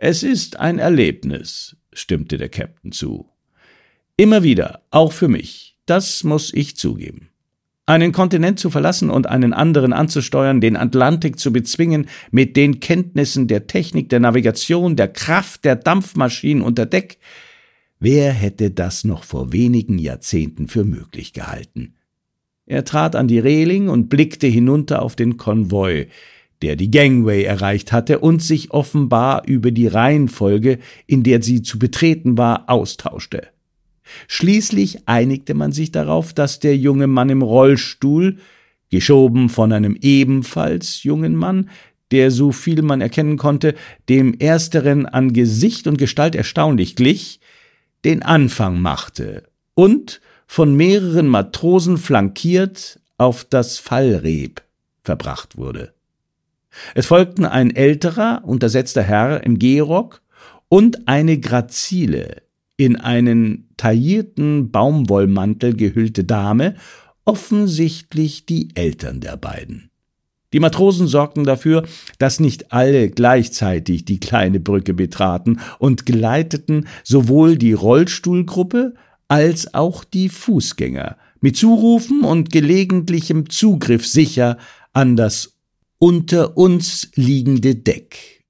»Es ist ein Erlebnis«, stimmte der Captain zu. »Immer wieder, auch für mich, das muss ich zugeben. Einen Kontinent zu verlassen und einen anderen anzusteuern, den Atlantik zu bezwingen, mit den Kenntnissen der Technik, der Navigation, der Kraft der Dampfmaschinen unter Deck. Wer hätte das noch vor wenigen Jahrzehnten für möglich gehalten?« Er trat an die Reling und blickte hinunter auf den Konvoi, der die Gangway erreicht hatte und sich offenbar über die Reihenfolge, in der sie zu betreten war, austauschte. Schließlich einigte man sich darauf, dass der junge Mann im Rollstuhl, geschoben von einem ebenfalls jungen Mann, der, so viel man erkennen konnte, dem Ersteren an Gesicht und Gestalt erstaunlich glich, den Anfang machte und, von mehreren Matrosen flankiert, auf das Fallreb verbracht wurde. Es folgten ein älterer, untersetzter Herr im Gehrock und eine grazile, in einen taillierten Baumwollmantel gehüllte Dame, offensichtlich die Eltern der beiden. Die Matrosen sorgten dafür, dass nicht alle gleichzeitig die kleine Brücke betraten und geleiteten sowohl die Rollstuhlgruppe als auch die Fußgänger mit Zurufen und gelegentlichem Zugriff sicher an das unter uns liegende Deck.